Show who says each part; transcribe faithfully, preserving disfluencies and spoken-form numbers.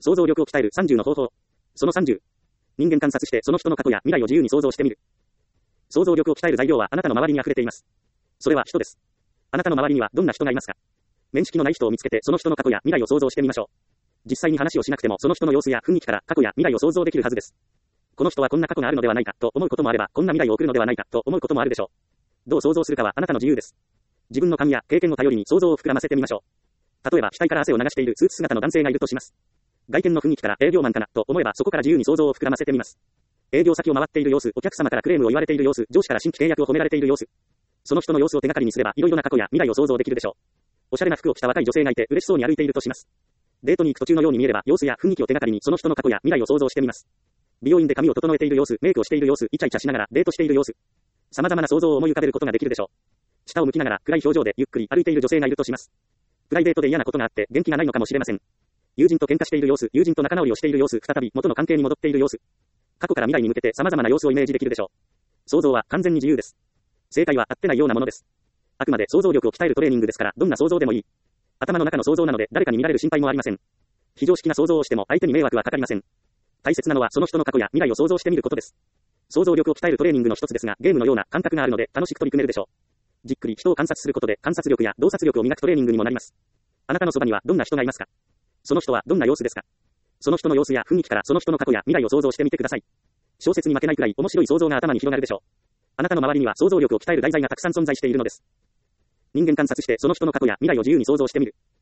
Speaker 1: 想像力を鍛えるさんじゅうの方法。そのさんじゅう。人間観察してその人の過去や未来を自由に想像してみる。想像力を鍛える材料はあなたの周りに溢れています。それは人です。あなたの周りにはどんな人がいますか？面識のない人を見つけてその人の過去や未来を想像してみましょう。実際に話をしなくてもその人の様子や雰囲気から過去や未来を想像できるはずです。この人はこんな過去があるのではないかと思うこともあれば、こんな未来を送るのではないかと思うこともあるでしょう。どう想像するかはあなたの自由です。自分の勘や経験を頼りに想像を膨らませてみましょう。例えば額から汗を流しているスーツ姿の男性がいるとします。外見の雰囲気から営業マンかなと思えばそこから自由に想像を膨らませてみます。営業先を回っている様子、お客様からクレームを言われている様子、上司から新規契約を褒められている様子。その人の様子を手がかりにすればいろいろな過去や未来を想像できるでしょう。おしゃれな服を着た若い女性がいて嬉しそうに歩いているとします。デートに行く途中のように見えれば様子や雰囲気を手がかりにその人の過去や未来を想像してみます。美容院で髪を整えている様子、メイクをしている様子、イチャイチャしながらデートしている様子。様々な想像を思い浮かべることができるでしょう。下を向きながら暗い表情でゆっくり歩いている女性がいるとします。プライベートで嫌なことがあって元気がないのかもしれません。友人と喧嘩している様子、友人と仲直りをしている様子、再び元の関係に戻っている様子。過去から未来に向けて様々な様子をイメージできるでしょう。想像は完全に自由です。正解は合ってないようなものです。あくまで想像力を鍛えるトレーニングですから、どんな想像でもいい。頭の中の想像なので誰かに見られる心配もありません。非常識な想像をしても相手に迷惑はかかりません。大切なのはその人の過去や未来を想像してみることです。想像力を鍛えるトレーニングの一つですが、ゲームのような感覚があるので楽しく取り組めるでしょう。じっくり人を観察することで観察力や洞察力を磨くトレーニングにもなります。あなたのそばにはどんな人がいますか？その人はどんな様子ですか？その人の様子や雰囲気からその人の過去や未来を想像してみてください。小説に負けないくらい面白い想像が頭に広がるでしょう。あなたの周りには想像力を鍛える題材がたくさん存在しているのです。人間観察してその人の過去や未来を自由に想像してみる。